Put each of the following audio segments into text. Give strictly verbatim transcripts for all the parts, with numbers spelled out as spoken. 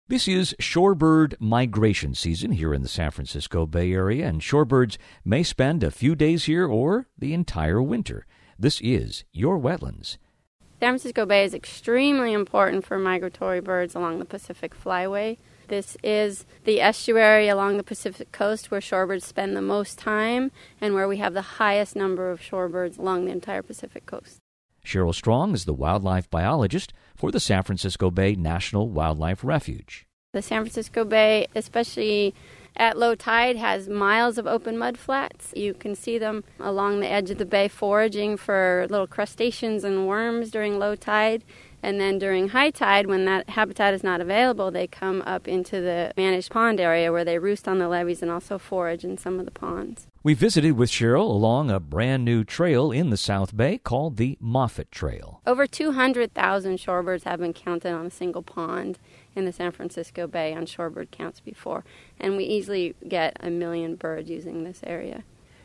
This is shorebird migration season here in the San Francisco Bay Area, and shorebirds may spend a few days here or the entire winter. This is Your Wetlands. San Francisco Bay is extremely important for migratory birds along the Pacific Flyway. This is the estuary along the Pacific coast where shorebirds spend the most time and where we have the highest number of shorebirds along the entire Pacific coast. Cheryl Strong is the wildlife biologist for the San Francisco Bay National Wildlife Refuge. The San Francisco Bay, especially at low tide, has miles of open mud flats. You can see them along the edge of the bay foraging for little crustaceans and worms during low tide. And then during high tide, when that habitat is not available, they come up into the managed pond area where they roost on the levees and also forage in some of the ponds. We visited with Cheryl along a brand new trail in the South Bay called the Moffett Trail. Over two hundred thousand shorebirds have been counted on a single pond in the San Francisco Bay on shorebird counts before, and we easily get a million birds using this area.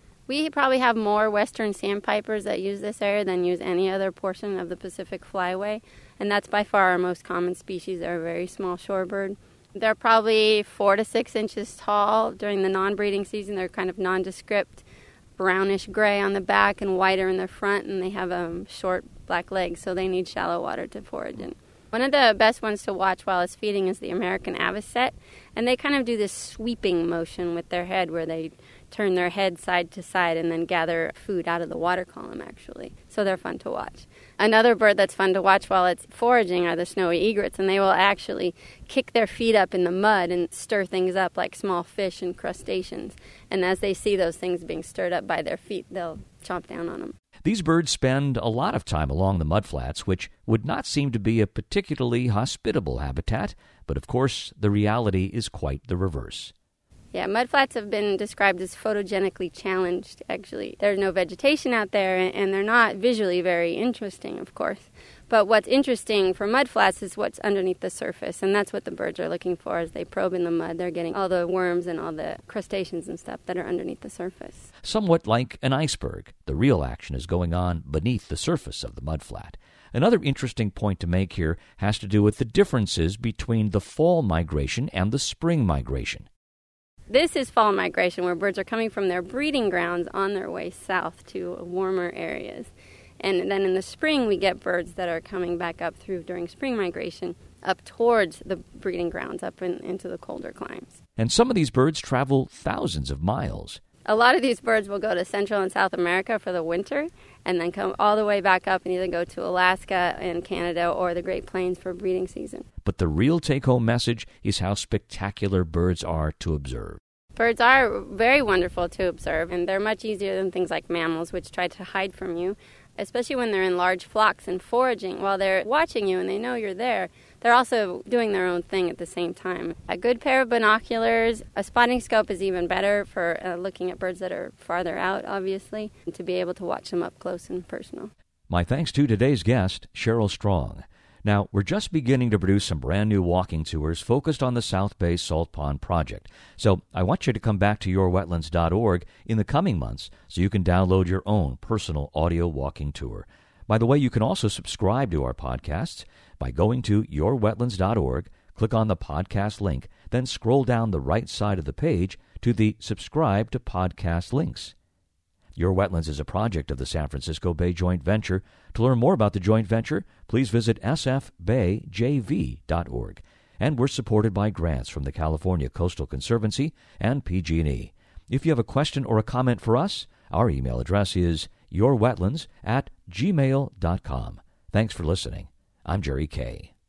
We probably have more western sandpipers that use this area than use any other portion of the Pacific Flyway, and that's by far our most common species. They're a very small shorebird. They're probably four to six inches tall. During the non-breeding season, they're kind of nondescript, brownish gray on the back and whiter in the front, and they have um, short black legs, so they need shallow water to forage in. One of the best ones to watch while it's feeding is the American avocet, and they kind of do this sweeping motion with their head where they turn their head side to side and then gather food out of the water column, actually. So they're fun to watch. Another bird that's fun to watch while it's foraging are the snowy egrets, and they will actually kick their feet up in the mud and stir things up like small fish and crustaceans. And as they see those things being stirred up by their feet, they'll chomp down on them. These birds spend a lot of time along the mudflats, which would not seem to be a particularly hospitable habitat, but of course the reality is quite the reverse. Yeah, mudflats have been described as photogenically challenged, actually. There's no vegetation out there, and they're not visually very interesting, of course. But what's interesting for mudflats is what's underneath the surface, and that's what the birds are looking for as they probe in the mud. They're getting all the worms and all the crustaceans and stuff that are underneath the surface. Somewhat like an iceberg, the real action is going on beneath the surface of the mudflat. Another interesting point to make here has to do with the differences between the fall migration and the spring migration. This is fall migration, where birds are coming from their breeding grounds on their way south to warmer areas. And then in the spring, we get birds that are coming back up through during spring migration, up towards the breeding grounds, up in, into the colder climes. And some of these birds travel thousands of miles. A lot of these birds will go to Central and South America for the winter and then come all the way back up and either go to Alaska and Canada or the Great Plains for breeding season. But the real take-home message is how spectacular birds are to observe. Birds are very wonderful to observe, and they're much easier than things like mammals, which try to hide from you, especially when they're in large flocks and foraging. While they're watching you and they know you're there, they're also doing their own thing at the same time. A good pair of binoculars, a spotting scope is even better for uh, looking at birds that are farther out, obviously, and to be able to watch them up close and personal. My thanks to today's guest, Cheryl Strong. Now, we're just beginning to produce some brand new walking tours focused on the South Bay Salt Pond Project. So I want you to come back to your wetlands dot org in the coming months so you can download your own personal audio walking tour. By the way, you can also subscribe to our podcasts by going to your wetlands dot org, click on the podcast link, then scroll down the right side of the page to the Subscribe to Podcast links. Your Wetlands is a project of the San Francisco Bay Joint Venture. To learn more about the joint venture, please visit s f bay j v dot org. And we're supported by grants from the California Coastal Conservancy and P G and E. If you have a question or a comment for us, our email address is your wetlands at gmail dot com. Thanks for listening. I'm Jerry Kay.